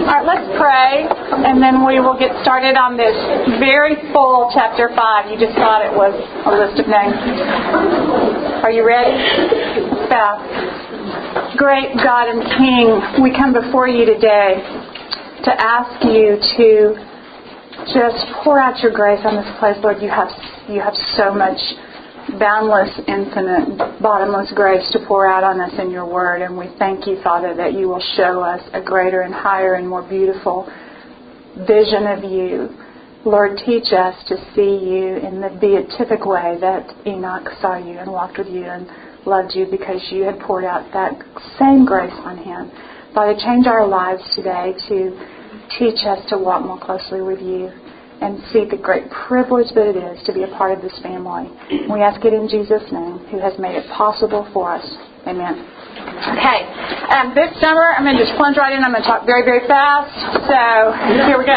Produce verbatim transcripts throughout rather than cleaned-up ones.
right, let's pray, and then we will get started on this very full chapter five. You just thought it was a list of names. Are you ready? Let's bow. Great God and King, we come before you today to ask you to just pour out your grace on this place, Lord. You have you have so much boundless, infinite, bottomless grace to pour out on us in your word. And we thank you, Father, that you will show us a greater and higher and more beautiful vision of you. Lord, teach us to see you in the beatific way that Enoch saw you and walked with you and loved you because you had poured out that same grace on him. Father, change our lives today to teach us to walk more closely with you and see the great privilege that it is to be a part of this family. We ask it in Jesus' name, who has made it possible for us. Amen. Okay, um, this summer I'm going to just plunge right in. I'm going to talk very, very fast. So here we go.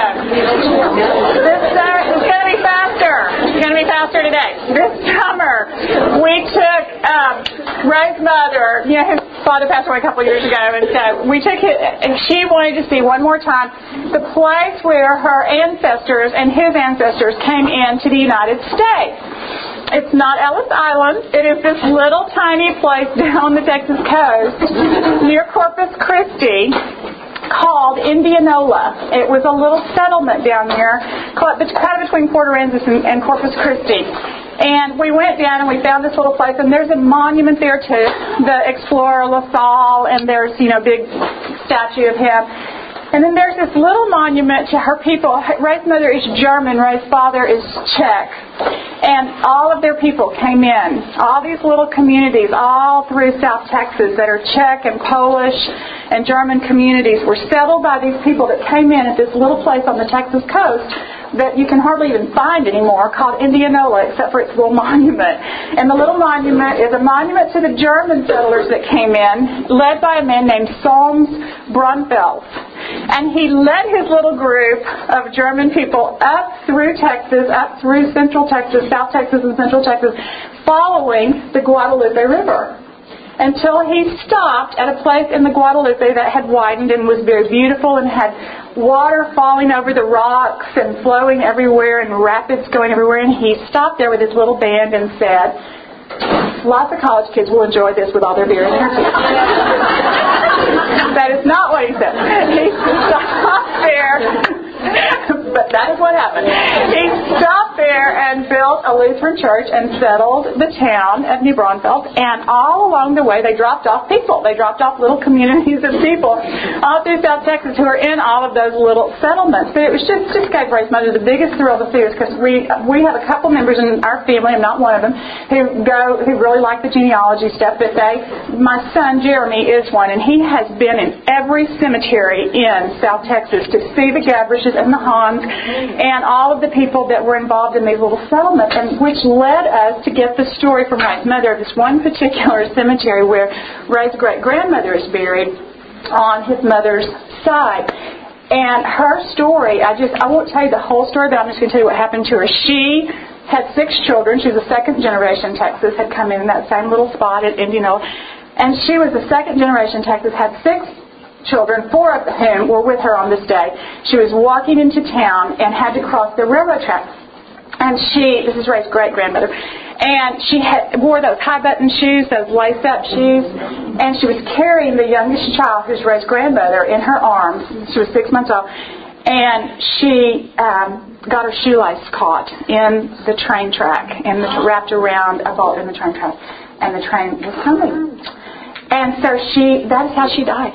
This summer it's going to be faster. It's going to be faster today. This summer we took um, Ray's mother. You know, his father passed away a couple of years ago, and so we took it. And she wanted to see one more time the place where her ancestors and his ancestors came into the United States. It's not Ellis Island. It is this little tiny place down the Texas coast near Corpus Christi called Indianola. It was a little settlement down there, kind of between Port Aransas and, and Corpus Christi. And we went down and we found this little place, and there's a monument there to the explorer La Salle, and there's, you know, a big statue of him. And then there's this little monument to her people. Ray's mother is German. Ray's father is Czech. And all of their people came in. All these little communities all through South Texas that are Czech and Polish and German communities were settled by these people that came in at this little place on the Texas coast that you can hardly even find anymore, called Indianola, except for its little monument. And the little monument is a monument to the German settlers that came in, led by a man named Solms Brunfeld. And he led his little group of German people up through Texas, up through Central Texas, South Texas and Central Texas, following the Guadalupe River, until he stopped at a place in the Guadalupe that had widened and was very beautiful and had water falling over the rocks and flowing everywhere and rapids going everywhere. And he stopped there with his little band and said, lots of college kids will enjoy this with all their beer and their tea. That is not what he said. He stopped there. But that is what happened. He stopped there and built a Lutheran church and settled the town of New Braunfels. And all along the way, they dropped off people. They dropped off little communities of people all through South Texas who are in all of those little settlements. But it was just, just gave Ray's mother the biggest thrill to see us, because we we have a couple members in our family, I'm not one of them, who go who really like the genealogy stuff. But they, my son Jeremy is one, and he has been in every cemetery in South Texas to see the Gabrishes and the Hans and all of the people that were involved in these little settlements, and which led us to get the story from Ray's mother of this one particular cemetery where Ray's great-grandmother is buried on his mother's side. And her story, I just I won't tell you the whole story, but I'm just going to tell you what happened to her. She had six children. She was a second-generation Texas, had come in that same little spot at Indianola. And she was a second-generation Texas, had six children, four of whom were with her on this day. She was walking into town and had to cross the railroad track. And she, this is Ray's great-grandmother, and she had, wore those high-button shoes, those lace-up shoes, and she was carrying the youngest child, who's Ray's grandmother, in her arms. She was six months old. And she um, got her shoelace caught in the train track and wrapped around a bolt in the train track. And the train was coming. And so she, that is how she died.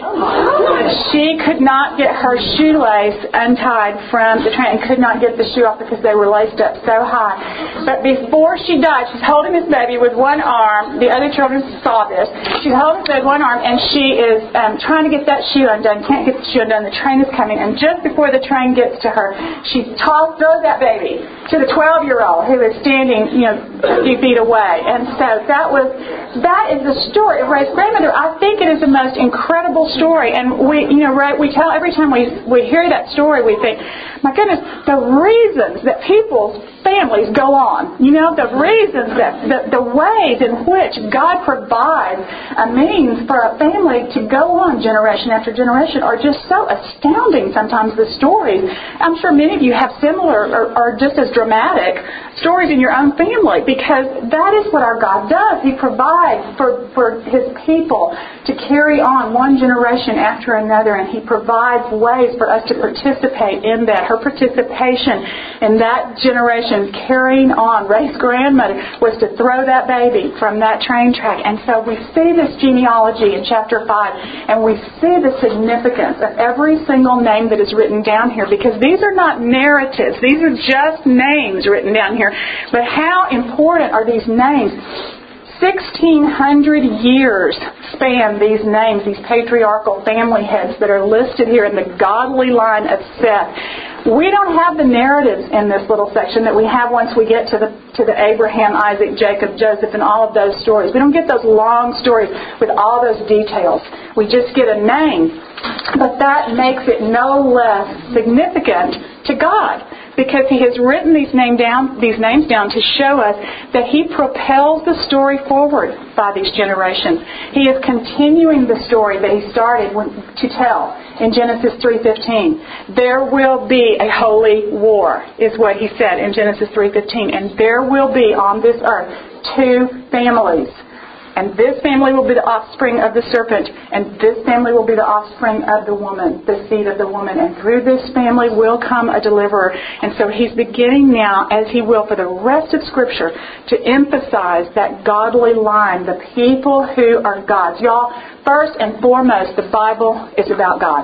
She could not get her shoelace untied from the train and could not get the shoe off because they were laced up so high. But before she died, she's holding this baby with one arm. The other children saw this. She's holding this baby with one arm, and she is um, trying to get that shoe undone. Can't get the shoe undone. The train is coming. And just before the train gets to her, she toss, throws that baby to the twelve-year-old who is standing, you know, a few feet away. And so that was, that is the story of Ray's grandmother. I think it is the most incredible story, and we, you know, Ray, we tell every time we we hear that story, we think, my goodness, the reasons that people's families go on. You know, the reasons that, the, the ways in which God provides a means for a family to go on generation after generation are just so astounding sometimes, the stories. I'm sure many of you have similar or, or just as dramatic stories in your own family, because that is what our God does. He provides for, for His people to carry on one generation after another, and He provides ways for us to participate in that. Her participation in that generation, carrying on, Ray's grandmother, was to throw that baby from that train track. And so we see this genealogy in chapter five, and we see the significance of every single name that is written down here, because these are not narratives. These are just names written down here. But how important are these names? sixteen hundred years span these names, these patriarchal family heads that are listed here in the godly line of Seth. We don't have the narratives in this little section that we have once we get to the to the Abraham, Isaac, Jacob, Joseph, and all of those stories. We don't get those long stories with all those details. We just get a name. But that makes it no less significant to God, because He has written these name down, these names down to show us that He propels the story forward by these generations. He is continuing the story that He started to tell in Genesis three fifteen. There will be a holy war, is what He said in Genesis three fifteen. And there will be on this earth two families. And this family will be the offspring of the serpent, and this family will be the offspring of the woman, the seed of the woman. And through this family will come a deliverer. And so He's beginning now, as He will for the rest of Scripture, to emphasize that godly line, the people who are God's. Y'all, first and foremost, the Bible is about God.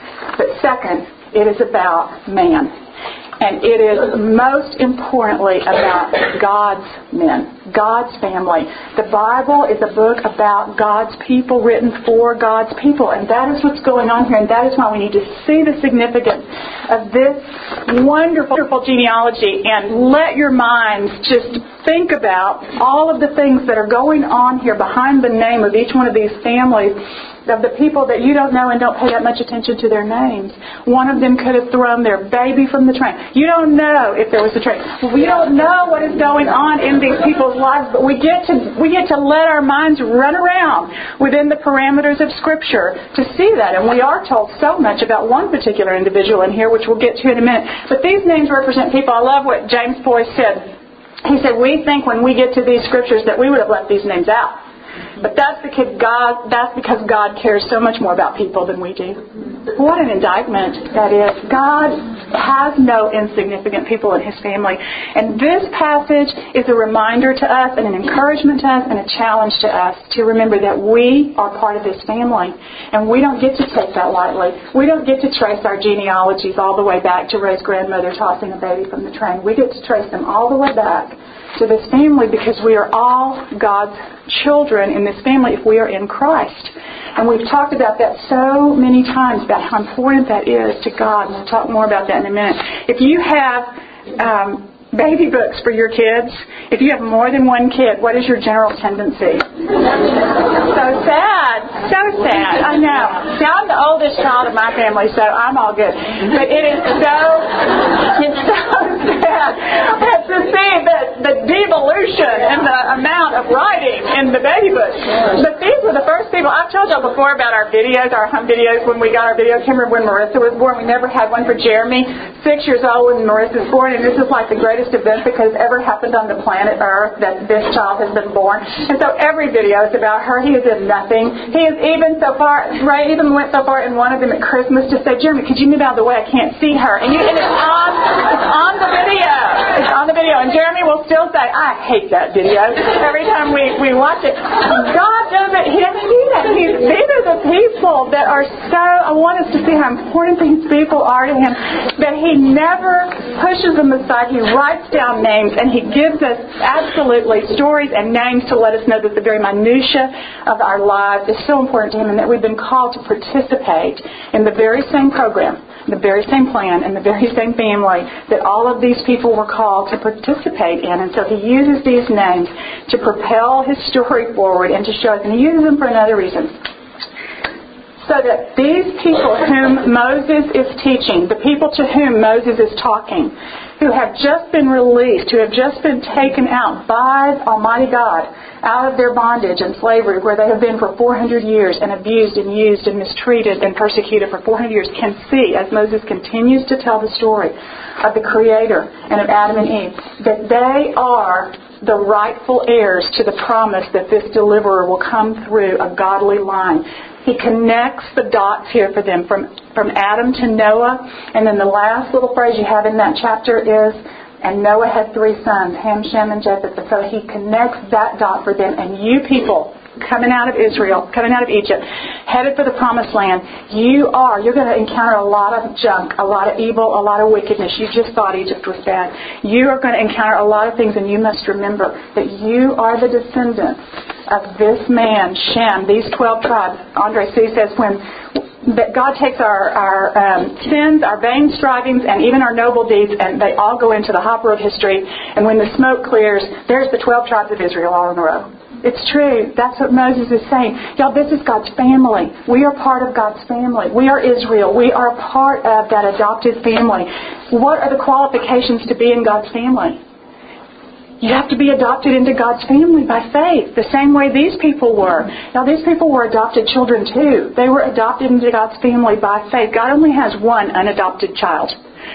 But second, it is about man. And it is most importantly about God's men, God's family. The Bible is a book about God's people, written for God's people. And that is what's going on here. And that is why we need to see the significance of this wonderful, wonderful genealogy. And let your minds just think about all of the things that are going on here behind the name of each one of these families, of the people that you don't know and don't pay that much attention to their names. One of them could have thrown their baby from the train. You don't know if there was a train. We don't know what is going on in these people's lives, but we get to we get to let our minds run around within the parameters of Scripture to see that. And we are told so much about one particular individual in here, which we'll get to in a minute. But these names represent people. I love what James Boyce said. He said, we think when we get to these Scriptures that we would have left these names out. But that's because God that's because God cares so much more about people than we do. What an indictment that is. God has no insignificant people in His family. And this passage is a reminder to us and an encouragement to us and a challenge to us to remember that we are part of His family. And we don't get to take that lightly. We don't get to trace our genealogies all the way back to Ray's grandmother tossing a baby from the train. We get to trace them all the way back to this family, because we are all God's children in this family if we are in Christ. And we've talked about that so many times, about how important that is to God. And we'll talk more about that in a minute. If you have um, baby books for your kids, if you have more than one kid, what is your general tendency? So sad. So sad. I know. See, I'm the oldest child of my family, so I'm all good. But it is so, it's so sad to see the, the devolution in the amount of writing in the baby books. But these were the first people. I've told y'all before about our videos, our home videos, when we got our video camera when Marissa was born. We never had one for Jeremy. Six years old when Marissa was born, and this is like the greatest event that has ever happened on the planet Earth, that this child has been born. And so every video is about her. He is in nothing. He is even so far, Ray even went so far in one of them at Christmas to say, Jeremy, could you move out of the way? I can't see her. And, you, and it's, on, it's on the video. It's on the video. And Jeremy will still say, I hate that video every time we, we watch it. God doesn't, He doesn't do that. He's, these are the people that are so, I want us to see how important these people are to Him, that He never pushes them aside. He writes down names, and He gives us absolutely stories and names to let us know that the very minutia of our lives is so important to Him, and that we've been called to participate in the very same program, the very same plan, and the very same family that all of these people were called to participate in. And so He uses these names to propel His story forward and to show us. And He uses them for another reason. So that these people whom Moses is teaching, the people to whom Moses is talking, who have just been released, who have just been taken out by Almighty God, out of their bondage and slavery where they have been for four hundred years and abused and used and mistreated and persecuted for four hundred years, can see, as Moses continues to tell the story of the Creator and of Adam and Eve, that they are the rightful heirs to the promise that this deliverer will come through a godly line. He connects the dots here for them from, from Adam to Noah. And then the last little phrase you have in that chapter is, and Noah had three sons, Ham, Shem, and Japheth. So he connects that dot for them. And you people coming out of Israel, coming out of Egypt, headed for the promised land, you are, you're going to encounter a lot of junk, a lot of evil, a lot of wickedness. You just thought Egypt was bad. You are going to encounter a lot of things, and you must remember that you are the descendants of this man, Shem, these twelve tribes. Andre C. says when that God takes our, our um, sins, our vain strivings, and even our noble deeds, and they all go into the hopper of history. And when the smoke clears, there's the twelve tribes of Israel all in a row. It's true. That's what Moses is saying. Y'all, this is God's family. We are part of God's family. We are Israel. We are part of that adopted family. What are the qualifications to be in God's family? You have to be adopted into God's family by faith, the same way these people were. Now, these people were adopted children too. They were adopted into God's family by faith. God only has one unadopted child.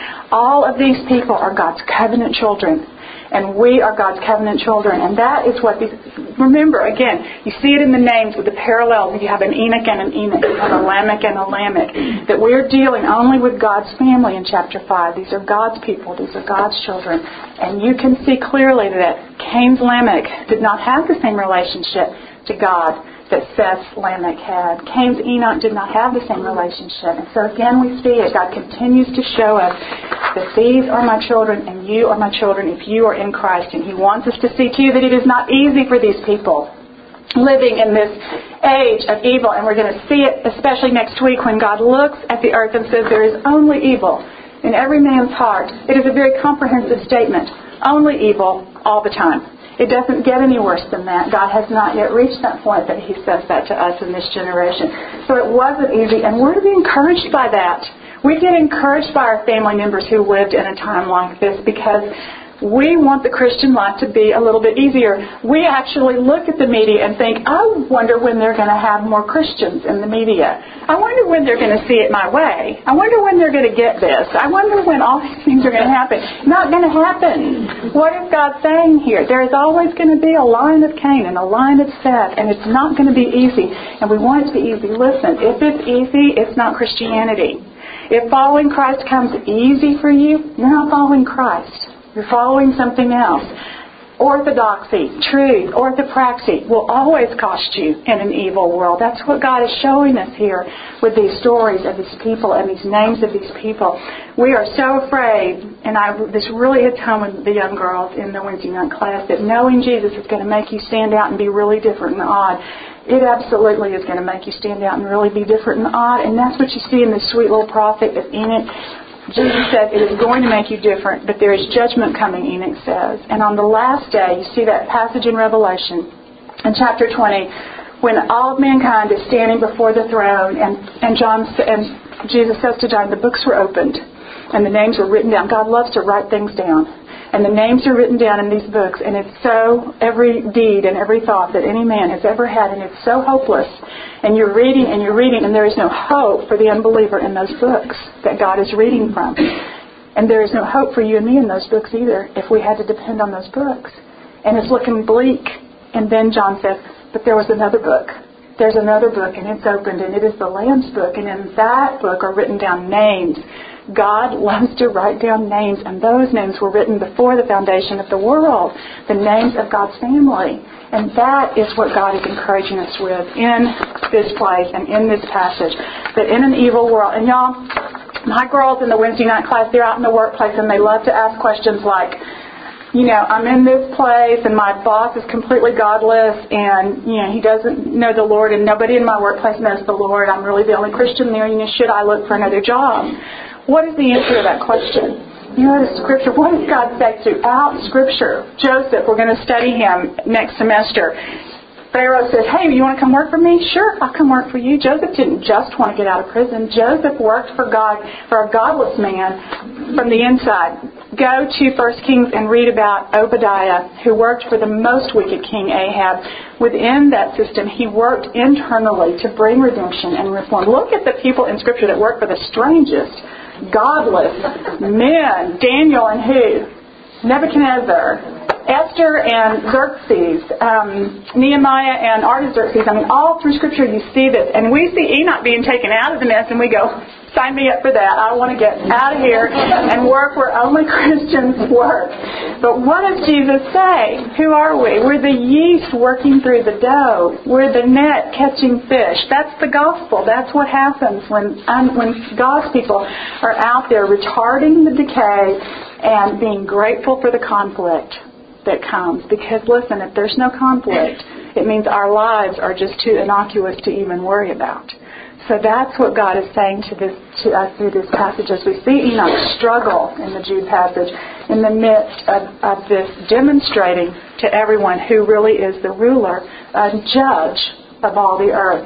All of these people are God's covenant children. And we are God's covenant children. And that is what these... Remember, again, you see it in the names with the parallels. You have an Enoch and an Enoch. You have a Lamech and a Lamech. That we're dealing only with God's family in chapter five. These are God's people. These are God's children. And you can see clearly that Cain's Lamech did not have the same relationship to God that Seth's Lamech had. Cain's Enoch did not have the same relationship. And so again we see it. God continues to show us that these are my children and you are my children if you are in Christ. And He wants us to see too that it is not easy for these people living in this age of evil. And we're going to see it especially next week when God looks at the earth and says there is only evil in every man's heart. It is a very comprehensive statement. Only evil all the time. It doesn't get any worse than that. God has not yet reached that point that He says that to us in this generation. So it wasn't easy, and we're to be encouraged by that. We get encouraged by our family members who lived in a time like this because we want the Christian life to be a little bit easier. We actually look at the media and think, I wonder when they're going to have more Christians in the media. I wonder when they're going to see it my way. I wonder when they're going to get this. I wonder when all these things are going to happen. Not going to happen. What is God saying here? There is always going to be a line of Cain and a line of Seth, and it's not going to be easy. And we want it to be easy. Listen, if it's easy, it's not Christianity. If following Christ comes easy for you, you're not following Christ. You're following something else. Orthodoxy, truth, orthopraxy will always cost you in an evil world. That's what God is showing us here with these stories of these people and these names of these people. We are so afraid, and I this really hits home with the young girls in the Wednesday night class, that knowing Jesus is going to make you stand out and be really different and odd. It absolutely is going to make you stand out and really be different and odd. And that's what you see in this sweet little prophet of Enoch. Jesus said it is going to make you different, but there is judgment coming, Enoch says. And on the last day, you see that passage in Revelation, in chapter twenty, when all of mankind is standing before the throne, and, and John and Jesus says to John, the books were opened, and the names were written down. God loves to write things down. And the names are written down in these books, and it's so, every deed and every thought that any man has ever had, and it's so hopeless. And you're reading and you're reading, and there is no hope for the unbeliever in those books that God is reading from. And there is no hope for you and me in those books either, if we had to depend on those books. And it's looking bleak. And then John says, but there was another book. There's another book, and it's opened, and it is the Lamb's book. And in that book are written down names. God loves to write down names, and those names were written before the foundation of the world, the names of God's family. And that is what God is encouraging us with in this place and in this passage, that in an evil world, and y'all, my girls in the Wednesday night class, they're out in the workplace, and they love to ask questions like, you know, I'm in this place and my boss is completely godless and, you know, he doesn't know the Lord and nobody in my workplace knows the Lord. I'm really the only Christian there. You know, should I look for another job? What is the answer to that question? You know, the Scripture, what does God say throughout Scripture? Joseph, we're going to study him next semester. Pharaoh says, hey, you want to come work for me? Sure, I'll come work for you. Joseph didn't just want to get out of prison. Joseph worked for God, for a godless man from the inside. Go to First Kings and read about Obadiah, who worked for the most wicked king Ahab. Within that system, he worked internally to bring redemption and reform. Look at the people in Scripture that work for the strangest, godless men. Daniel and who? Nebuchadnezzar. Esther and Xerxes, um, Nehemiah and Artaxerxes. I mean, all through Scripture you see this. And we see Enoch being taken out of the nest and we go, sign me up for that. I want to get out of here and work where only Christians work. But what does Jesus say? Who are we? We're the yeast working through the dough. We're the net catching fish. That's the gospel. That's what happens when, um, when God's people are out there retarding the decay and being grateful for the conflict that comes. Because listen, if there's no conflict, it means our lives are just too innocuous to even worry about. So that's what God is saying to this to us through this passage as we see Enoch struggle in the Jude passage in the midst of, of this demonstrating to everyone who really is the ruler and judge of all the earth.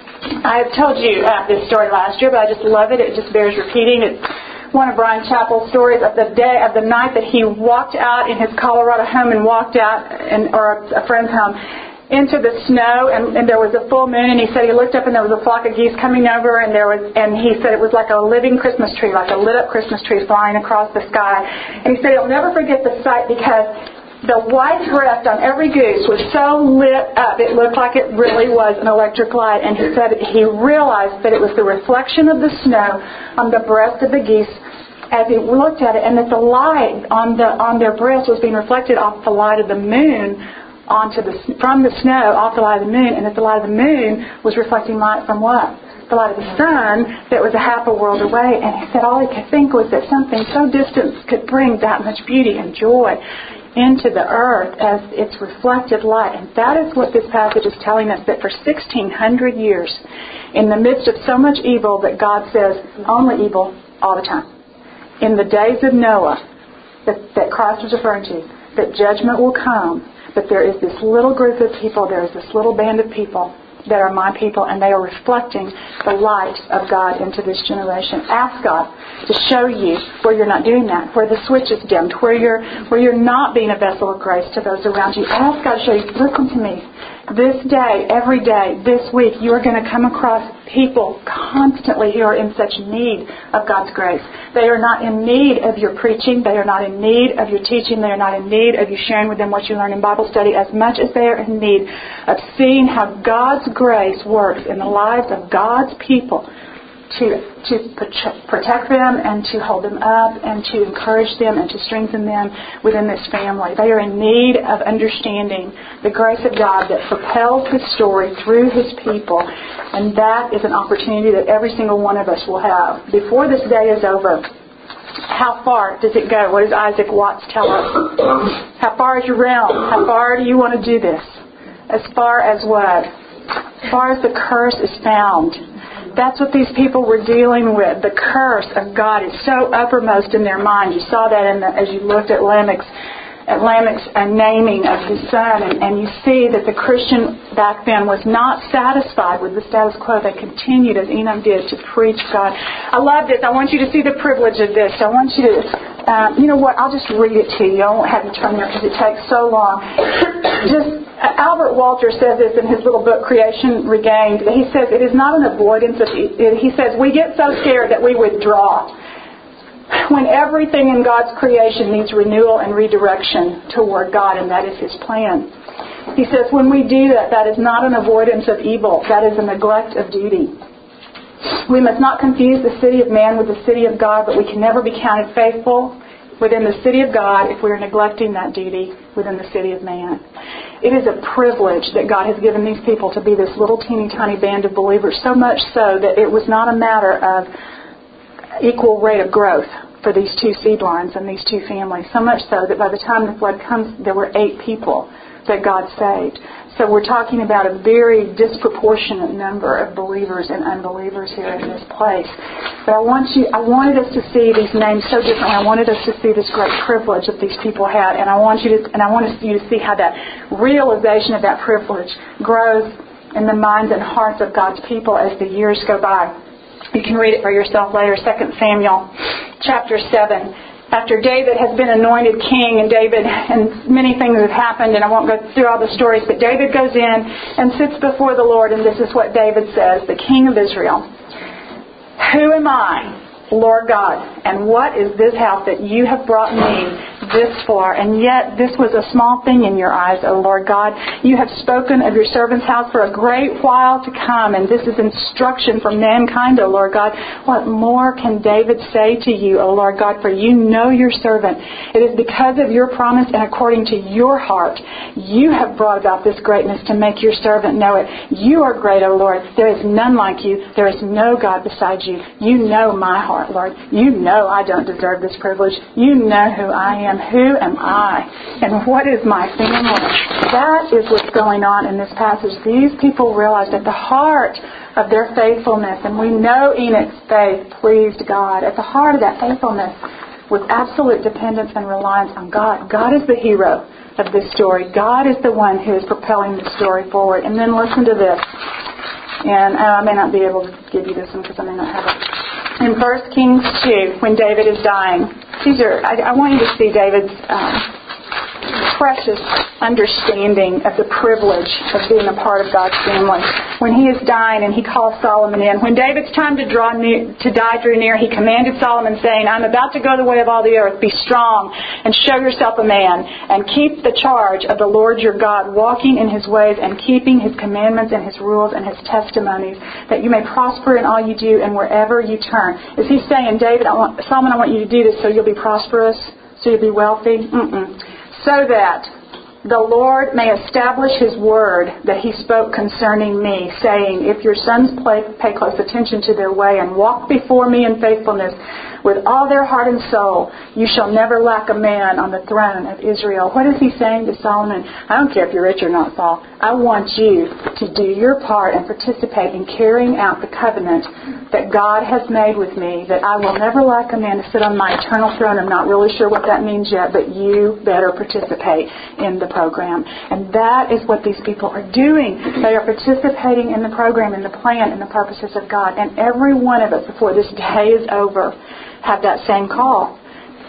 I have told you uh, this story last year, but I just love it. It just bears repeating. It's one of Brian Chappell's stories of the day of the night that he walked out in his Colorado home and walked out in, or a friend's home into the snow, and, and there was a full moon, and he said he looked up and there was a flock of geese coming over, and there was and he said it was like a living Christmas tree, like a lit up Christmas tree flying across the sky. And he said he'll never forget the sight because the white breast on every goose was so lit up it looked like it really was an electric light. And he said he realized that it was the reflection of the snow on the breast of the geese as he looked at it, and that the light on the on their breast was being reflected off the light of the moon onto the from the snow off the light of the moon, and that the light of the moon was reflecting light from what? The light of the sun that was a half a world away. And he said all he could think was that something so distant could bring that much beauty and joy into the earth as its reflected light. And that is what this passage is telling us, that for sixteen hundred years, in the midst of so much evil that God says, only evil all the time. In the days of Noah, that, that Christ was referring to, that judgment will come, but there is this little group of people, there is this little band of people that are my people, and they are reflecting the light of God into this generation. Ask God to show you where you're not doing that, where the switch is dimmed, where you're where you're not being a vessel of grace to those around you. Ask God to show you, listen to me. This day, every day, this week, you are going to come across people constantly who are in such need of God's grace. They are not in need of your preaching. They are not in need of your teaching. They are not in need of you sharing with them what you learn in Bible study as much as they are in need of seeing how God's grace works in the lives of God's people to to protect them and to hold them up and to encourage them and to strengthen them within this family. They are in need of understanding the grace of God that propels His story through His people, and that is an opportunity that every single one of us will have. Before this day is over, how far does it go? What does Isaac Watts tell us? How far is your realm? How far do you want to do this? As far as what? As far as the curse is found. That's what these people were dealing with. The curse of God is so uppermost in their mind. You saw that in the, as you looked at Lamech's, at Lamech's uh, naming of his son. And, and you see that the Christian back then was not satisfied with the status quo. They continued, as Enoch did, to preach God. I love this. I want you to see the privilege of this. I want you to, uh, you know what, I'll just read it to you. I won't have you turn there because it takes so long. Just Albert Walter says this in his little book, Creation Regained. He says, it is not an avoidance of, he says, we get so scared that we withdraw when everything in God's creation needs renewal and redirection toward God, and that is His plan. He says, when we do that, that is not an avoidance of evil. That is a neglect of duty. We must not confuse the city of man with the city of God, but we can never be counted faithful within the city of God if we are neglecting that duty within the city of man. It is a privilege that God has given these people to be this little teeny tiny band of believers, so much so that it was not a matter of equal rate of growth for these two seed lines and these two families, so much so that by the time the flood comes, there were eight people that God saved. So we're talking about a very disproportionate number of believers and unbelievers here in this place. But I want you, I wanted us to see these names so differently. I wanted us to see this great privilege that these people had, and I want you to, and I want you to see how that realization of that privilege grows in the minds and hearts of God's people as the years go by. You can read it for yourself later. Second Samuel, chapter seven. After David has been anointed king, and David, and many things have happened, and I won't go through all the stories, but David goes in and sits before the Lord, and this is what David says, the King of Israel. Who am I, Lord God, and what is this house that you have brought me this far? And yet this was a small thing in your eyes, O Lord God. You have spoken of your servant's house for a great while to come, and this is instruction for mankind, O Lord God. What more can David say to you, O Lord God? For you know your servant. It is because of your promise and according to your heart you have brought about this greatness to make your servant know it. You are great, O Lord. There is none like you. There is no God beside you. You know my heart, Lord. You know I don't deserve this privilege. You know who I am. Who am I? And what is my family? That is what's going on in this passage. These people realized at the heart of their faithfulness, and we know Enoch's faith pleased God, at the heart of that faithfulness was absolute dependence and reliance on God. God is the hero of this story. God is the one who is propelling the story forward. And then listen to this. And uh, I may not be able to give you this one because I may not have it. In First Kings two, when David is dying, these are, I, I want you to see David's um, precious understanding of the privilege of being a part of God's family. When he is dying and he calls Solomon in, when David's time to draw near, to die drew near, he commanded Solomon, saying, I'm about to go the way of all the earth. Be strong and show yourself a man, and keep the charge of the Lord your God, walking in his ways and keeping his commandments and his rules and his testimonies, that you may prosper in all you do and wherever you turn. Is he saying, David, I want, Solomon, I want you to do this so you'll be prosperous, so you'll be wealthy? Mm-mm. So that the Lord may establish his word that he spoke concerning me, saying, if your sons play, pay close attention to their way and walk before me in faithfulness with all their heart and soul, you shall never lack a man on the throne of Israel. What is he saying to Solomon? I don't care if you're rich or not, Saul. I want you to do your part and participate in carrying out the covenant that God has made with me, that I will never lack a man to sit on my eternal throne. I'm not really sure what that means yet, but you better participate in the program. And that is what these people are doing. They are participating in the program, in the plan, in the purposes of God. And every one of us, before this day is over, have that same call.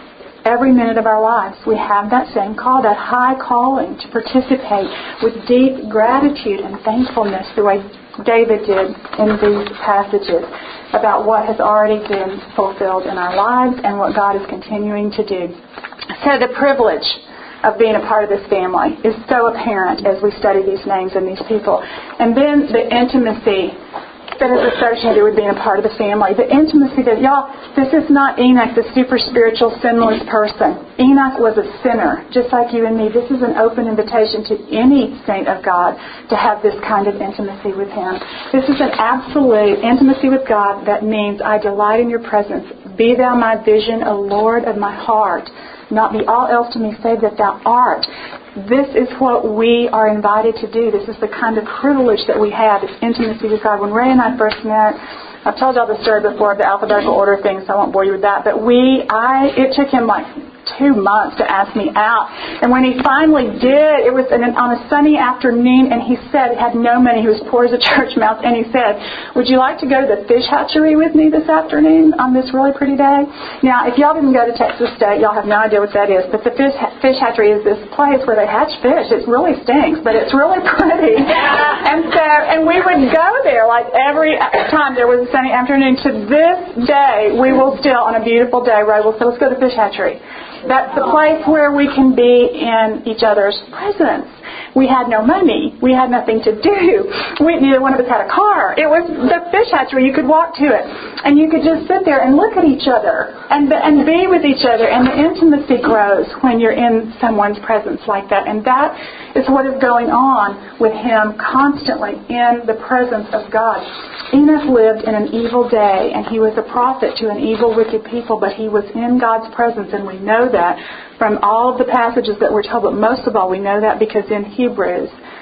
Every minute of our lives, we have that same call, that high calling to participate with deep gratitude and thankfulness, the way David did in these passages, about what has already been fulfilled in our lives and what God is continuing to do. So the privilege of being a part of this family is so apparent as we study these names and these people. And then the intimacy that is associated with being a part of the family. The intimacy that, y'all, this is not Enoch, the super spiritual, sinless person. Enoch was a sinner, just like you and me. This is an open invitation to any saint of God to have this kind of intimacy with him. This is an absolute intimacy with God that means, I delight in your presence. Be thou my vision, O Lord of my heart. Not be all else to me save that thou art. This is what we are invited to do. This is the kind of privilege that we have, this intimacy with God. When Ray and I first met, I've told y'all the story before of the alphabetical order thing, so I won't bore you with that. But we, I, it took him like two months to ask me out. And when he finally did, it was an, on a sunny afternoon, and he said, he had no money, he was poor as a church mouse, and he said, would you like to go to the fish hatchery with me this afternoon on this really pretty day? Now, if y'all didn't go to Texas State, y'all have no idea what that is, but the fish, fish hatchery is this place where they hatch fish. It really stinks, but it's really pretty. And so, and we would go there like every time there was a sunny afternoon. To this day, we will still, on a beautiful day, Ray will say, let's go to the fish hatchery. That's the place where we can be in each other's presence. We had no money. We had nothing to do. We, neither one of us had a car. It was the fish hatchery. You could walk to it. And you could just sit there and look at each other and, and be with each other. And the intimacy grows when you're in someone's presence like that. And that is what is going on with him constantly in the presence of God. Enoch lived in an evil day, and he was a prophet to an evil, wicked people, but he was in God's presence, and we know that from all of the passages that we're told, but most of all we know that because in Hebrews,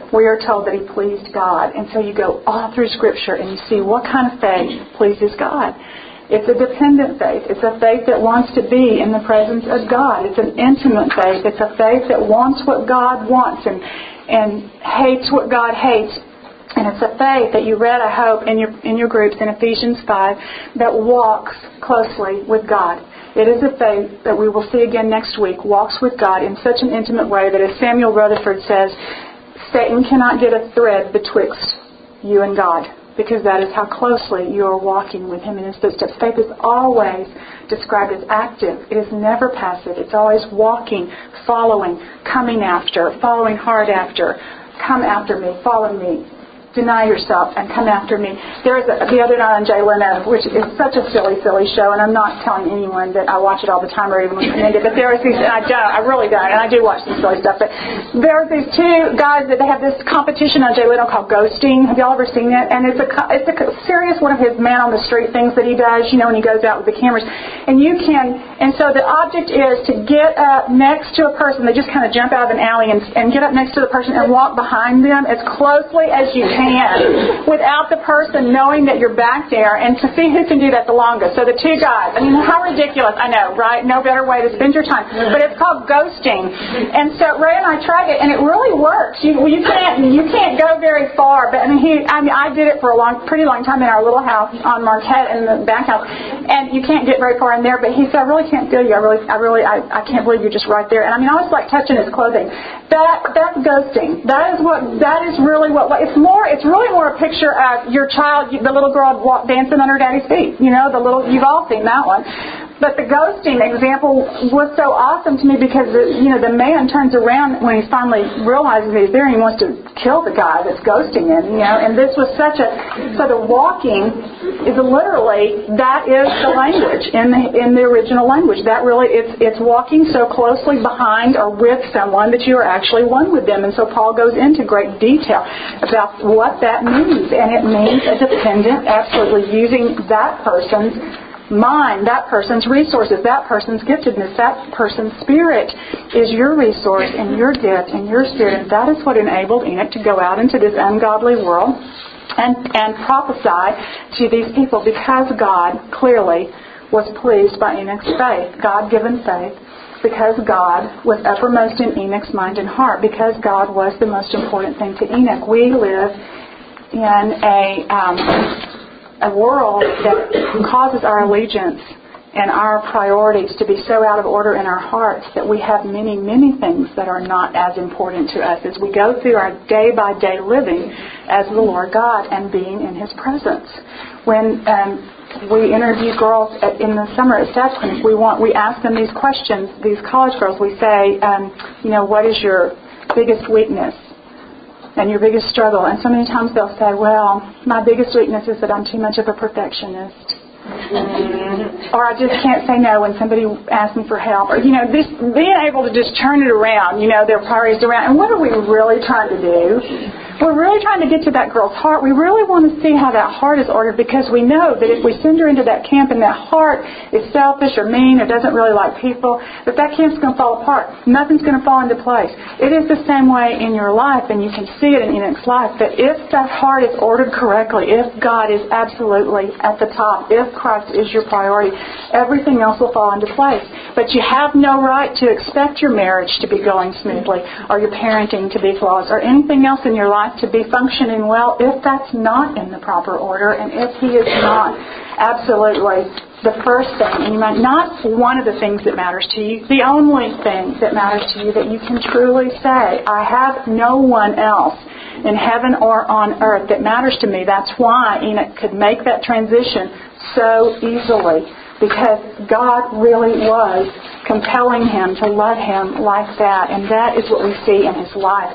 we are told that he pleased God. And so you go all through Scripture and you see what kind of faith pleases God. It's a dependent faith. It's a faith that wants to be in the presence of God. It's an intimate faith. It's a faith that wants what God wants and, and hates what God hates. And it's a faith that you read, I hope, in your in your groups in Ephesians five, that walks closely with God. It is a faith that we will see again next week, walks with God in such an intimate way that, as Samuel Rutherford says, Satan cannot get a thread betwixt you and God, because that is how closely you are walking with him in his footsteps. Faith is always described as active. It is never passive. It's always walking, following, coming after, following hard after. Come after me, follow me. Deny yourself and come after me. There is a, the other night on Jay Leno, which is such a silly, silly show, and I'm not telling anyone that I watch it all the time or even recommend it, but there is these, and I don't, I really don't, and I do watch some silly stuff, but there are these two guys that they have this competition on Jay Leno called ghosting. Have y'all ever seen it? And it's a, it's a serious one of his man on the street things that he does, you know, when he goes out with the cameras. And you can, and so the object is to get up next to a person. They just kind of jump out of an alley and, and get up next to the person and walk behind them as closely as you can. Without the person knowing that you're back there, and to see who can do that the longest. So the two guys, I mean, how ridiculous, I know, right? No better way to spend your time. But it's called ghosting. And so Ray and I tried it, and it really works. You, you can't you can't go very far, but I mean, he, I mean, I did it for a long, pretty long time in our little house on Marquette in the back house, and you can't get very far in there. But he said, I really can't feel you. I really, I really, I, I can't believe you're just right there. And I mean, I was like touching his clothing. That that's ghosting. That is what. That is really what. It's more. It's really more a picture of your child, the little girl walk, dancing on her daddy's feet. You know, the little. You've all seen that one. But the ghosting example was so awesome to me because, the, you know, the man turns around when he finally realizes he's there and he wants to kill the guy that's ghosting him, you know. And this was such a... So the walking is literally, that is the language in the in the original language. That really, it's it's walking so closely behind or with someone that you are actually one with them. And so Paul goes into great detail about what that means. And it means a dependent, absolutely using that person's mind, that person's resources, that person's giftedness, that person's spirit is your resource and your gift and your spirit. And that is what enabled Enoch to go out into this ungodly world and, and prophesy to these people, because God clearly was pleased by Enoch's faith, God-given faith, because God was uppermost in Enoch's mind and heart, because God was the most important thing to Enoch. We live in a... Um, a world that causes our allegiance and our priorities to be so out of order in our hearts that we have many, many things that are not as important to us as we go through our day-by-day living as the Lord God and being in His presence. When um, we interview girls at, in the summer at Staff Clinic, we want we ask them these questions, these college girls. We say, um, you know, what is your biggest weakness? And your biggest struggle. And so many times they'll say, well, my biggest weakness is that I'm too much of a perfectionist. Mm-hmm. Or I just can't say no when somebody asks me for help. Or, you know, this being able to just turn it around, you know, their priorities around. And what are we really trying to do? We're really trying to get to that girl's heart. We really want to see how that heart is ordered, because we know that if we send her into that camp and that heart is selfish or mean or doesn't really like people, that that camp's going to fall apart. Nothing's going to fall into place. It is the same way in your life, and you can see it in Enoch's life, that if that heart is ordered correctly, if God is absolutely at the top, if Christ is your priority, everything else will fall into place. But you have no right to expect your marriage to be going smoothly, or your parenting to be flawless, or anything else in your life to be functioning well if that's not in the proper order, and if He is not absolutely the first thing, and you might not one of the things that matters to you, the only thing that matters to you, that you can truly say, I have no one else in heaven or on earth that matters to me. That's why Enoch could make that transition so easily, because God really was compelling him to love Him like that, and that is what we see in his life.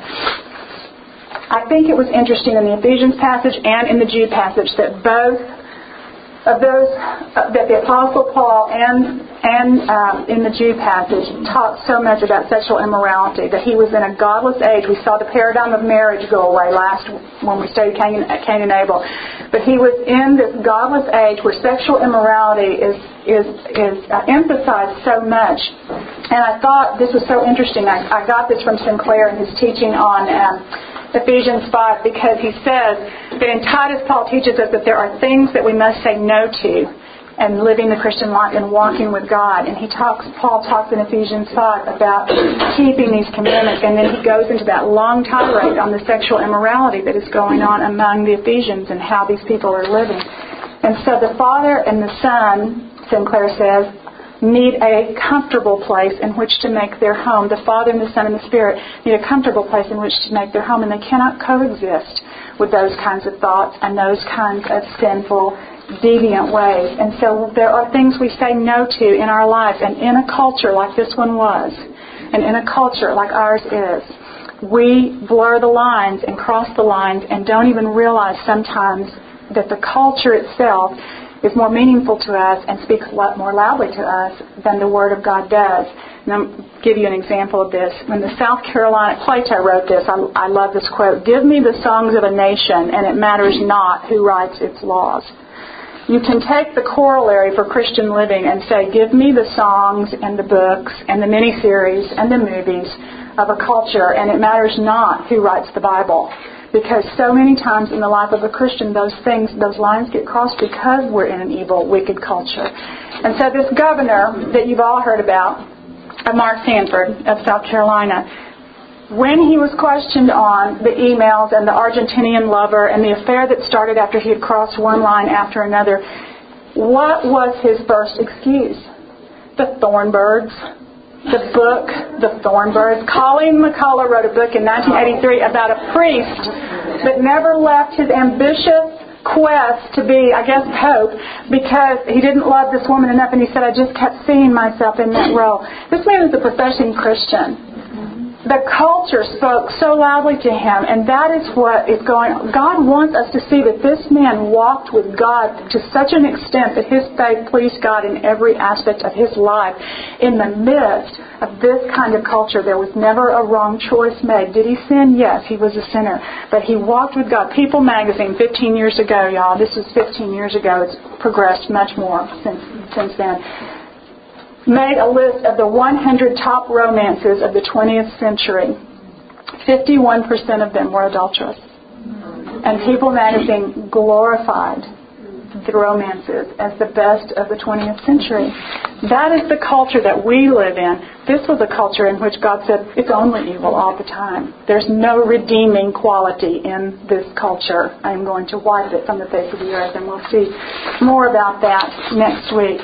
I think it was interesting in the Ephesians passage and in the Jude passage that both of those, uh, that the Apostle Paul and and uh, in the Jew passage talked so much about sexual immorality, that he was in a godless age. We saw the paradigm of marriage go away last when we studied Cain, Cain and Abel. But he was in this godless age where sexual immorality is is is uh, emphasized so much. And I thought this was so interesting. I, I got this from Sinclair in his teaching on um, Ephesians five, because he says that in Titus, Paul teaches us that there are things that we must say no to and living the Christian life and walking with God. And he talks, Paul talks in Ephesians five about keeping these commandments, and then he goes into that long tirade on the sexual immorality that is going on among the Ephesians and how these people are living. And so the Father and the Son, Sinclair says, need a comfortable place in which to make their home. The Father and the Son and the Spirit need a comfortable place in which to make their home, and they cannot coexist with those kinds of thoughts and those kinds of sinful, deviant ways. And so there are things we say no to in our lives, and in a culture like this one was, and in a culture like ours is, we blur the lines and cross the lines and don't even realize sometimes that the culture itself is more meaningful to us and speaks a lot more loudly to us than the Word of God does. And I'll give you an example of this. When the South Carolina, Plato wrote this, I, I love this quote, "Give me the songs of a nation, and it matters not who writes its laws." You can take the corollary for Christian living and say, give me the songs and the books and the miniseries and the movies of a culture, and it matters not who writes the Bible. Because so many times in the life of a Christian, those things, those lines get crossed because we're in an evil, wicked culture. And so this governor that you've all heard about, Mark Sanford of South Carolina, when he was questioned on the emails and the Argentinian lover and the affair that started after he had crossed one line after another, what was his first excuse? The Thornbirds. The book, The Thornbirds. Colleen McCullough wrote a book in nineteen eighty-three about a priest that never left his ambitious quest to be, I guess, Pope, because he didn't love this woman enough, and he said, I just kept seeing myself in that role. This man is a professing Christian. The culture spoke so loudly to him, and that is what is going on. God wants us to see that this man walked with God to such an extent that his faith pleased God in every aspect of his life. In the midst of this kind of culture, there was never a wrong choice made. Did he sin? Yes, he was a sinner. But he walked with God. People magazine, fifteen years ago, y'all, this was fifteen years ago. It's progressed much more since, since then. Made a list of the one hundred top romances of the twentieth century. fifty-one percent of them were adulterous. And People magazine glorified the romances as the best of the twentieth century. That is the culture that we live in. This was a culture in which God said, it's only evil all the time. There's no redeeming quality in this culture. I'm going to wipe it from the face of the earth, and we'll see more about that next week.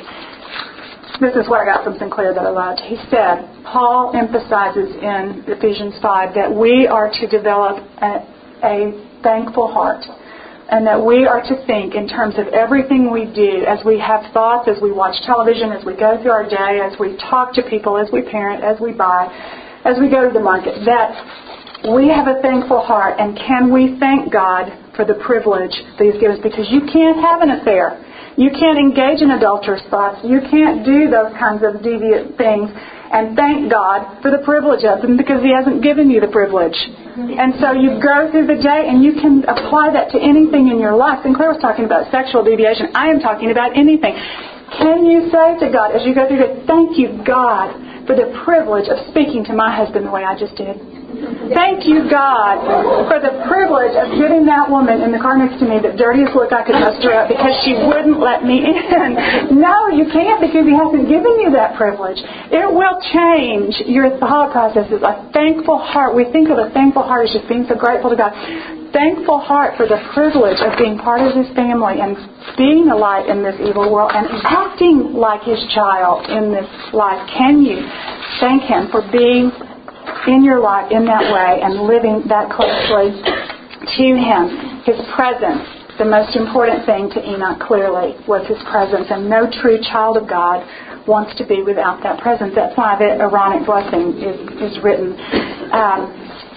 This is what I got from Sinclair that I loved. He said, Paul emphasizes in Ephesians five that we are to develop a, a thankful heart, and that we are to think in terms of everything we do, as we have thoughts, as we watch television, as we go through our day, as we talk to people, as we parent, as we buy, as we go to the market, that we have a thankful heart. And can we thank God for the privilege that He's given us? Because you can't have an affair. You can't engage in adulterous thoughts. You can't do those kinds of deviant things and thank God for the privilege of them, because He hasn't given you the privilege. And so you go through the day and you can apply that to anything in your life. Sinclair was talking about sexual deviation. I am talking about anything. Can you say to God as you go through the day, thank you, God, for the privilege of speaking to my husband the way I just did? Thank you, God, for the privilege of giving that woman in the car next to me the dirtiest look I could muster up because she wouldn't let me in. No, you can't, because He hasn't given you that privilege. It will change your thought processes. A thankful heart, we think of a thankful heart as just being so grateful to God. Thankful heart for the privilege of being part of His family and being a light in this evil world and acting like His child in this life. Can you thank Him for being in your life in that way and living that closely to Him? His presence, the most important thing to Enoch clearly was his presence, and no true child of God wants to be without that presence. That's why the Aaronic blessing is, is written. Um,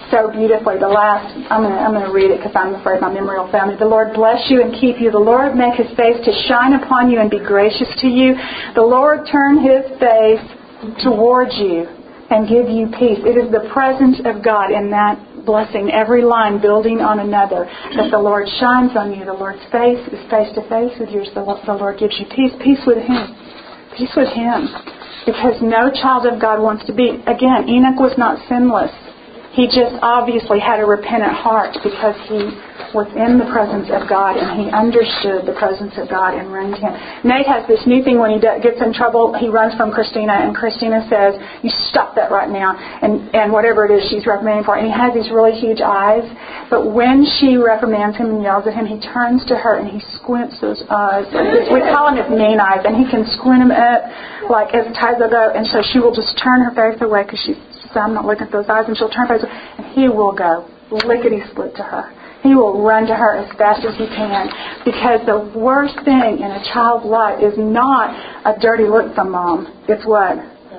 so beautifully. The last, I'm going to I'm going to read it because I'm afraid my memory will fail me. The Lord bless you and keep you. The Lord make His face to shine upon you and be gracious to you. The Lord turn His face towards you and give you peace. It is the presence of God in that blessing, every line building on another, that the Lord shines on you. The Lord's face is face to face with yours. The Lord gives you peace. Peace with Him. Peace with Him. Because no child of God wants to be. Again, Enoch was not sinless. He just obviously had a repentant heart because he was in the presence of God and he understood the presence of God and ran to Him. Nate has this new thing when he gets in trouble. He runs from Christina and Christina says, "You stop that right now," and, and whatever it is she's reprimanding for. And he has these really huge eyes. But when she reprimands him and yells at him, he turns to her and he squints those eyes. We call them his mean eyes. And he can squint them up like as tight as they go. And so she will just turn her face away because she's I'm not looking at those eyes, and she'll turn her face away, and he will go lickety-split to her. He will run to her as fast as he can, because the worst thing in a child's life is not a dirty look from Mom. It's what?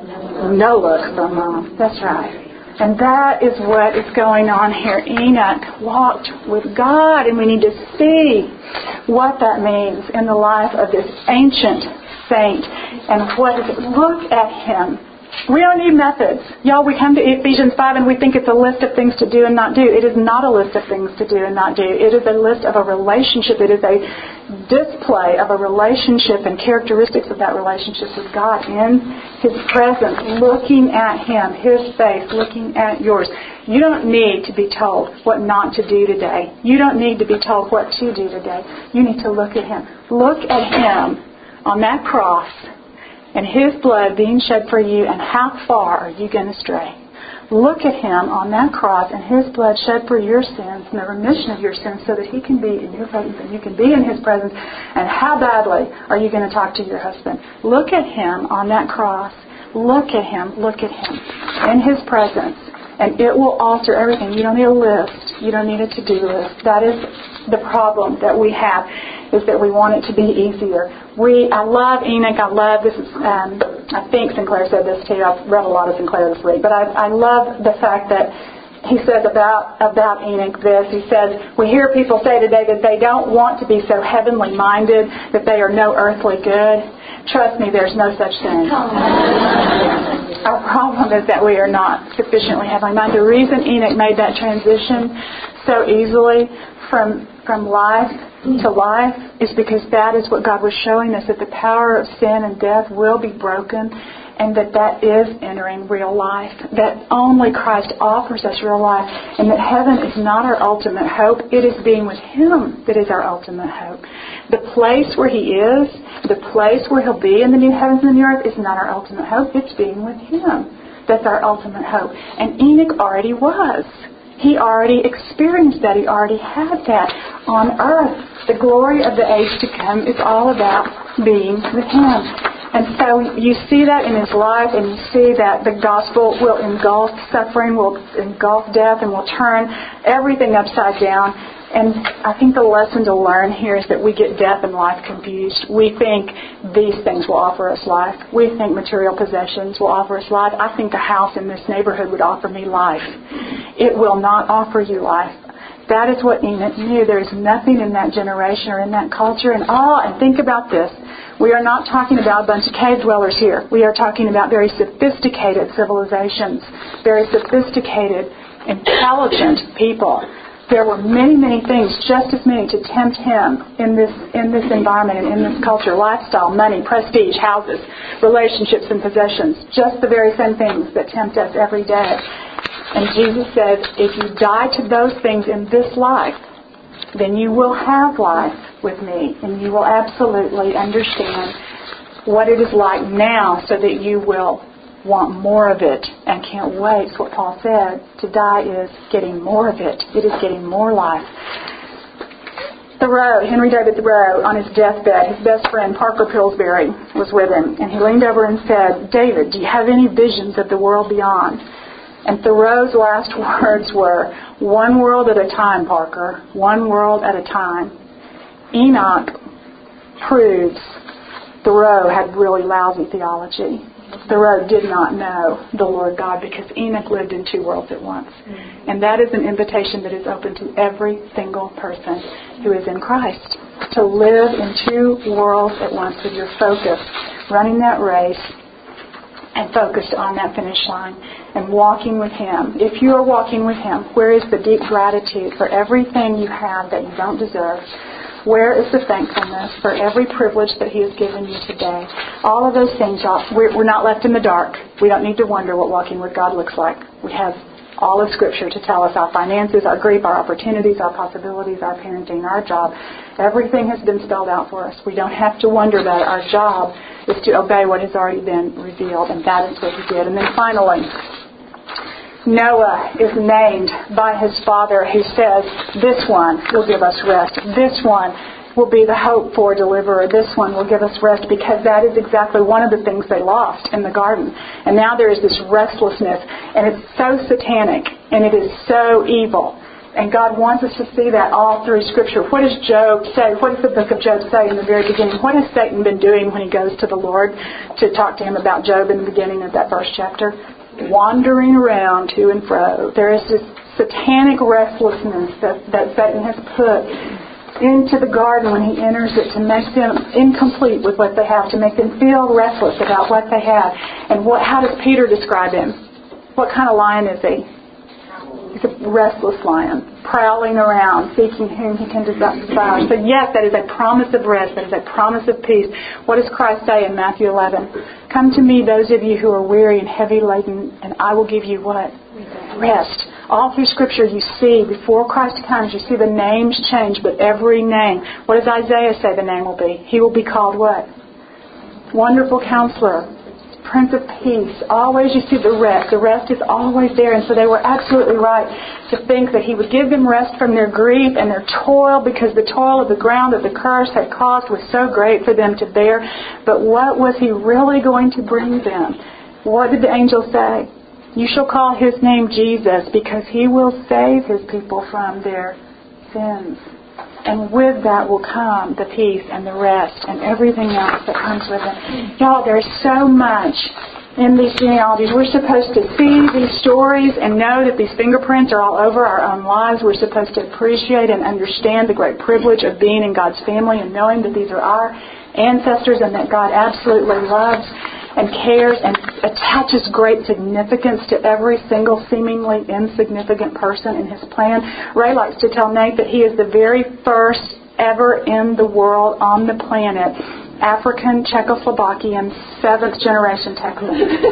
No look from Mom. That's right. And that is what is going on here. Enoch walked with God, and we need to see what that means in the life of this ancient saint. And what is it? Look at him. We don't need methods. Y'all, we come to Ephesians five and we think it's a list of things to do and not do. It is not a list of things to do and not do. It is a list of a relationship. It is a display of a relationship and characteristics of that relationship with God in His presence, looking at Him, His face, looking at yours. You don't need to be told what not to do today. You don't need to be told what to do today. You need to look at Him. Look at Him on that cross and His blood being shed for you, and how far are you going to stray? Look at Him on that cross and His blood shed for your sins and the remission of your sins so that He can be in your presence and you can be in His presence. And how badly are you going to talk to your husband? Look at Him on that cross. Look at Him. Look at Him in His presence. And it will alter everything. You don't need a list. You don't need a to-do list. That is the problem that we have, is that we want it to be easier. We, I love Enoch. I love, this is, um, I think Sinclair said this too. I've read a lot of Sinclair this week. But I, I love the fact that he says about, about Enoch this. He says, we hear people say today that they don't want to be so heavenly minded, that they are no earthly good. Trust me, there's no such thing. Our problem is that we are not sufficiently heavenly minded. The reason Enoch made that transition so easily from from life to life is because that is what God was showing us, that the power of sin and death will be broken, and that that is entering real life, that only Christ offers us real life, and that heaven is not our ultimate hope. It is being with Him that is our ultimate hope. The place where He is, the place where He'll be in the new heavens and the new earth is not our ultimate hope. It's being with Him. That's our ultimate hope. And Enoch already was. He already experienced that. He already had that on earth. The glory of the age to come is all about being with Him. And so you see that in His life, and you see that the gospel will engulf suffering, will engulf death, and will turn everything upside down. And I think the lesson to learn here is that we get death and life confused. We think these things will offer us life. We think material possessions will offer us life. I think a house in this neighborhood would offer me life. It will not offer you life. That is what Enoch knew. There is nothing in that generation or in that culture. And oh, and think about this. We are not talking about a bunch of cave dwellers here. We are talking about very sophisticated civilizations, very sophisticated, intelligent people. There were many, many things, just as many, to tempt him in this in this environment and in this culture. Lifestyle, money, prestige, houses, relationships, and possessions. Just the very same things that tempt us every day. And Jesus said, if you die to those things in this life, then you will have life with me. And you will absolutely understand what it is like now, so that you will want more of it and can't wait. It's what Paul said. To die is getting more of it. It is getting more life. Thoreau, Henry David Thoreau, on his deathbed, his best friend Parker Pillsbury was with him, and he leaned over and said, David, do you have any visions of the world beyond? And Thoreau's last words were, one world at a time, Parker, one world at a time. Enoch proves Thoreau had really lousy theology. Thoreau did not know the Lord God because Enoch lived in two worlds at once. And that is an invitation that is open to every single person who is in Christ. To live in two worlds at once with your focus, running that race and focused on that finish line and walking with Him. If you are walking with Him, where is the deep gratitude for everything you have that you don't deserve? Where is the thankfulness for every privilege that He has given you today? All of those things, we're not left in the dark. We don't need to wonder what walking with God looks like. We have all of Scripture to tell us our finances, our grief, our opportunities, our possibilities, our parenting, our job. Everything has been spelled out for us. We don't have to wonder about it. Our job is to obey what has already been revealed, and that is what He did. And then finally, Noah is named by his father, who says, this one will give us rest. This one will be the hope for deliverer. This one will give us rest, because that is exactly one of the things they lost in the garden. And now there is this restlessness, and it's so satanic, and it is so evil. And God wants us to see that all through Scripture. What does Job say? What does the book of Job say in the very beginning? What has Satan been doing when he goes to the Lord to talk to him about Job in the beginning of that first chapter? Wandering around to and fro. There is this satanic restlessness that, that Satan has put into the garden when he enters it, to make them incomplete with what they have, to make them feel restless about what they have. And what? How does Peter describe him? What kind of lion is he? He's a restless lion, prowling around, seeking whom he can devour. So yes, that is a promise of rest. That is a promise of peace. What does Christ say in Matthew eleven? Come to me, those of you who are weary and heavy laden, and I will give you what? Rest. All through Scripture you see, before Christ comes, you see the names change, but every name. What does Isaiah say the name will be? He will be called what? Wonderful Counselor, Prince of Peace. Always you see the rest. The rest is always there. And so they were absolutely right to think that He would give them rest from their grief and their toil, because the toil of the ground that the curse had caused was so great for them to bear. But what was He really going to bring them? What did the angel say? You shall call His name Jesus, because He will save His people from their sins. And with that will come the peace and the rest and everything else that comes with it. Y'all, there's so much in these genealogies. We're supposed to see these stories and know that these fingerprints are all over our own lives. We're supposed to appreciate and understand the great privilege of being in God's family and knowing that these are our ancestors and that God absolutely loves and cares and attaches great significance to every single seemingly insignificant person in His plan. Ray likes to tell Nate that he is the very first ever in the world on the planet African Czechoslovakian seventh generation Texan.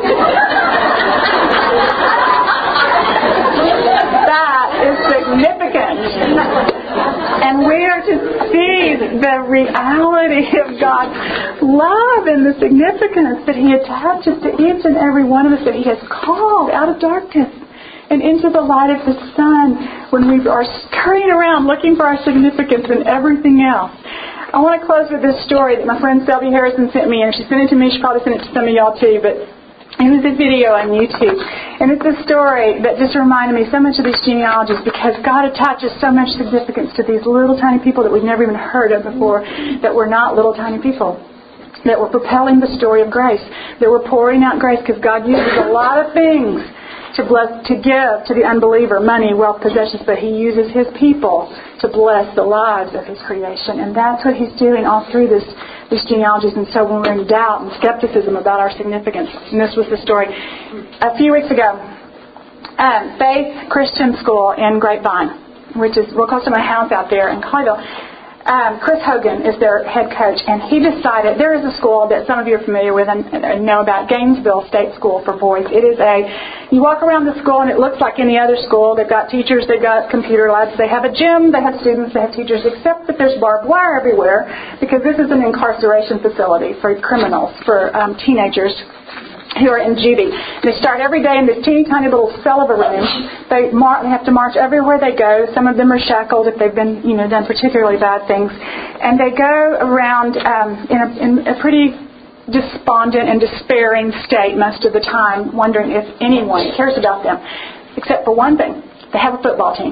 That is significant. And we are to see the reality of God's love and the significance that He attaches to each and every one of us, that He has called out of darkness and into the light of the sun when we are scurrying around looking for our significance in everything else. I want to close with this story that my friend Selby Harrison sent me, and she sent it to me. She probably sent it to some of y'all too, but it was a video on YouTube. And it's a story that just reminded me so much of these genealogies, because God attaches so much significance to these little tiny people that we've never even heard of before, that were not little tiny people, that were propelling the story of grace, that were pouring out grace, because God uses a lot of things to bless, to give to the unbeliever, money, wealth, possessions, but He uses His people to bless the lives of His creation. And that's what He's doing all through this these genealogies. And so when we're in doubt and skepticism about our significance, and this was the story. A few weeks ago, um, Faith Christian School in Grapevine, which is real close to my house out there in Colleyville, Um, Chris Hogan is their head coach, and he decided, there is a school that some of you are familiar with and, and know about, Gainesville State School for Boys. It is a, you walk around the school and it looks like any other school. They've got teachers, they've got computer labs, they have a gym, they have students, they have teachers, except that there's barbed wire everywhere, because this is an incarceration facility for criminals, for um, teenagers who are in juvie. They start every day in this teeny tiny little cell of a room. They, mar- they have to march everywhere they go. Some of them are shackled if they've been, you know, done particularly bad things. And they go around um, in, a, in a pretty despondent and despairing state most of the time, wondering if anyone cares about them, except for one thing: they have a football team.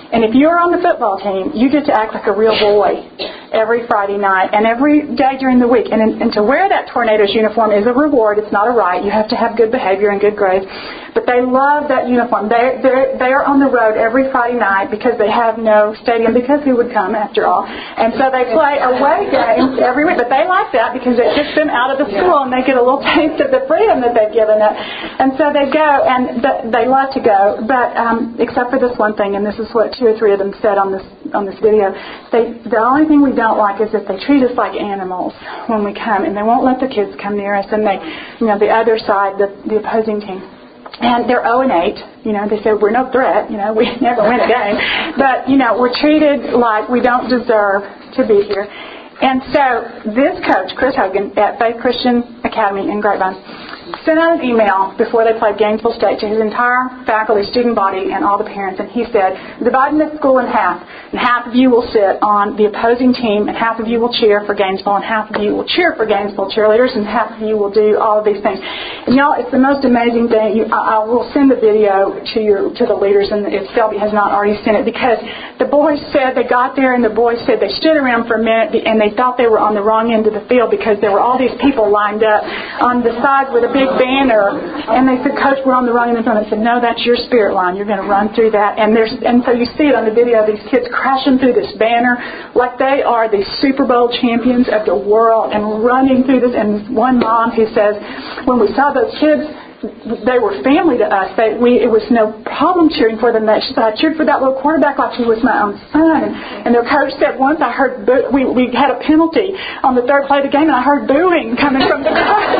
And if you're on the football team, you get to act like a real boy every Friday night and every day during the week. And, and to wear that Tornadoes uniform is a reward. It's not a right. You have to have good behavior and good grades. But they love that uniform. They they are on the road every Friday night because they have no stadium, because who would come after all? And so they play away games every week. But they like that because it gets them out of the school and they get a little taste of the freedom that they've given it. And so they go, and they love to go. But um, except for this one thing, and this is what two or three of them said on this on this video, they the only thing we don't like is that they treat us like animals when we come, and they won't let the kids come near us. And they, you know, the other side, the, the opposing team. And they're oh and eight, you know, they said we're no threat, you know, we never win a game. But, you know, we're treated like we don't deserve to be here. And so this coach, Chris Hogan, at Faith Christian Academy in Grapevine, sent out an email before they played Gainesville State to his entire faculty, student body, and all the parents. And he said, dividing the school in half, and half of you will sit on the opposing team, and half of you will cheer for Gainesville, and half of you will cheer for Gainesville cheerleaders, and half of you will do all of these things. And y'all, it's the most amazing thing. You, I, I will send the video to your to the leaders, and if Selby has not already sent it, because the boys said they got there, and the boys said they stood around for a minute, and they thought they were on the wrong end of the field because there were all these people lined up on the sides with a big banner, and they said, Coach, we're on the wrong end of the field. I said, no, that's your spirit line. You're going to run through that. And there's, and so you see it on the video, these kids crashing through this banner like they are the Super Bowl champions of the world and running through this. And this one mom who says, when we saw those kids, they were family to us. They, we, it was no problem cheering for them. She said, I cheered for that little quarterback like he was my own son. And, and their coach said once, I heard, boo- we, we had a penalty on the third play of the game, and I heard booing coming from the crowd.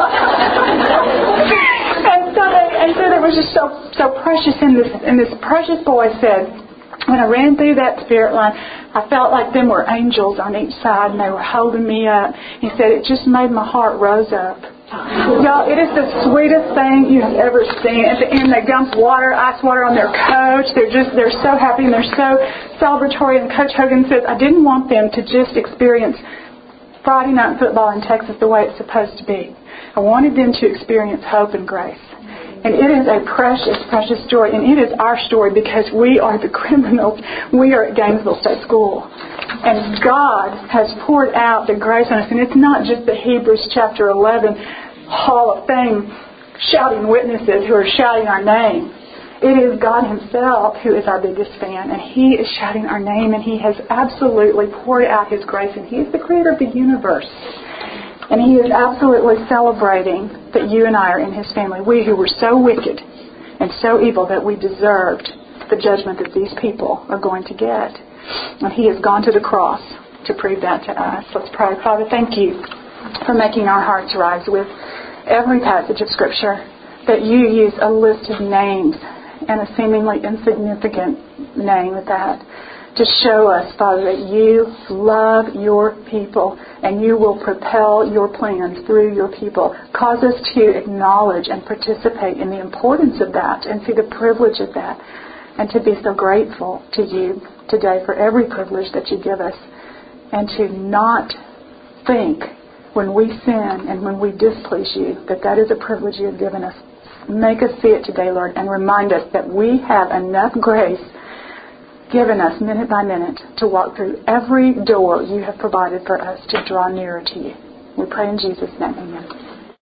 and so they, and so it was just so so precious. In this, and this precious boy said, when I ran through that spirit line, I felt like them were angels on each side, and they were holding me up. He said, it just made my heart rose up. Y'all, it is the sweetest thing you have ever seen. At the end, they dump water, ice water on their coach. They're just, they're so happy and they're so celebratory. And Coach Hogan says, I didn't want them to just experience Friday night football in Texas the way it's supposed to be. I wanted them to experience hope and grace. And it is a precious, precious story. And it is our story because we are the criminals. We are at Gainesville State School. And God has poured out the grace on us. And it's not just the Hebrews chapter eleven Hall of Fame shouting witnesses who are shouting our name. It is God Himself who is our biggest fan. And He is shouting our name. And He has absolutely poured out His grace. And He is the creator of the universe. And He is absolutely celebrating that you and I are in His family. We who were so wicked and so evil that we deserved the judgment that these people are going to get. And He has gone to the cross to prove that to us. Let's pray. Father, thank You for making our hearts rise with every passage of Scripture, that You use a list of names and a seemingly insignificant name at that, to show us, Father, that You love Your people and You will propel Your plans through Your people. Cause us to acknowledge and participate in the importance of that and see the privilege of that, and to be so grateful to You today for every privilege that You give us, and to not think when we sin and when we displease You that that is a privilege You have given us. Make us see it today, Lord, and remind us that we have enough grace given us minute by minute to walk through every door You have provided for us to draw nearer to You. We pray in Jesus' name. Amen.